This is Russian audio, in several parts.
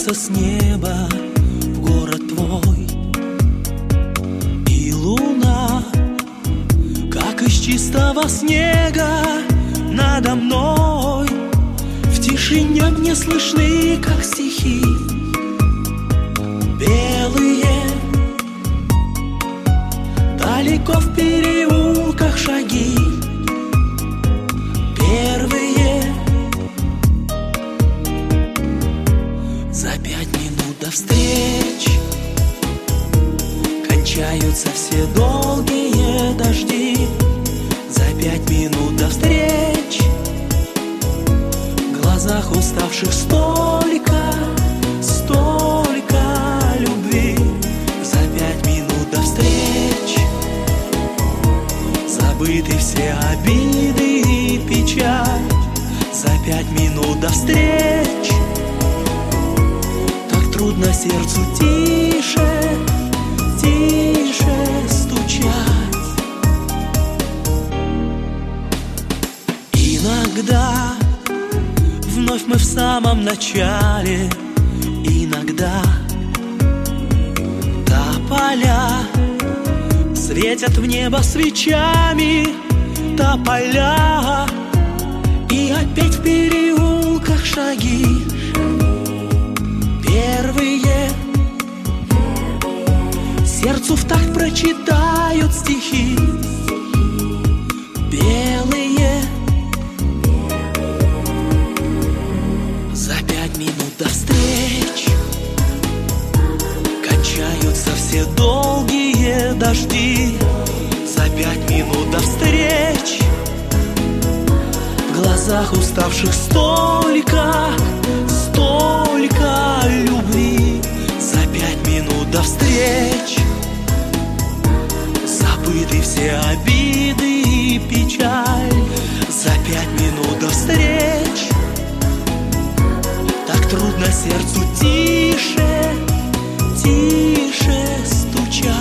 спускается с неба в город твой, и луна, как из чистого снега, надо мной. В тишине мне слышны, как стихи белые, далеко в переулках шаги первые. За 5 минут до встреч кончаются все долгие дожди. За 5 минут до встреч в глазах уставших столько, столько любви. За 5 минут до встреч забыты все обиды и печаль. За 5 минут до встреч так трудно сердцу тише, тише стучать. Иногда вновь мы в самом начале, иногда тополя светят в небо свечами, тополя. И опять в переулках шаги первые, сердцу в такт прочитают стихи белые. За 5 минут до встреч кончаются все долгие дожди. За 5 минут до встреч в глазах уставших столько, столько любви. За 5 минут до встреч забыты все обиды и печаль. За 5 минут до встреч так трудно сердцу тише, тише стучать.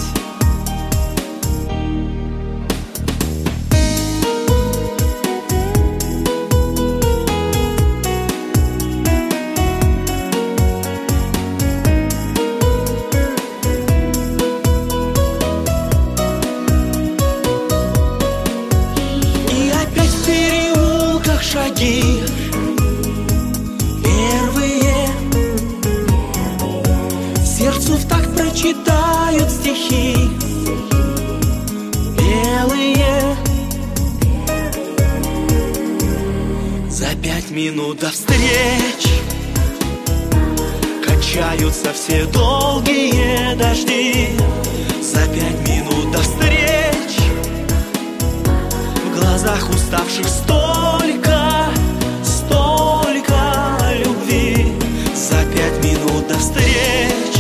Шаги первые, сердцу в такт прочитают стихи белые. За 5 минут до встреч кончаются все долгие дожди. За 5 минут до встреч в глазах уставших столько, столько любви. За 5 минут до встреч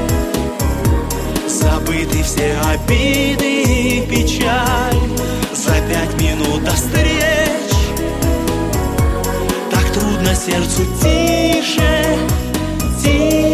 забыты все обиды и печаль. За 5 минут до встреч так трудно сердцу тише, тише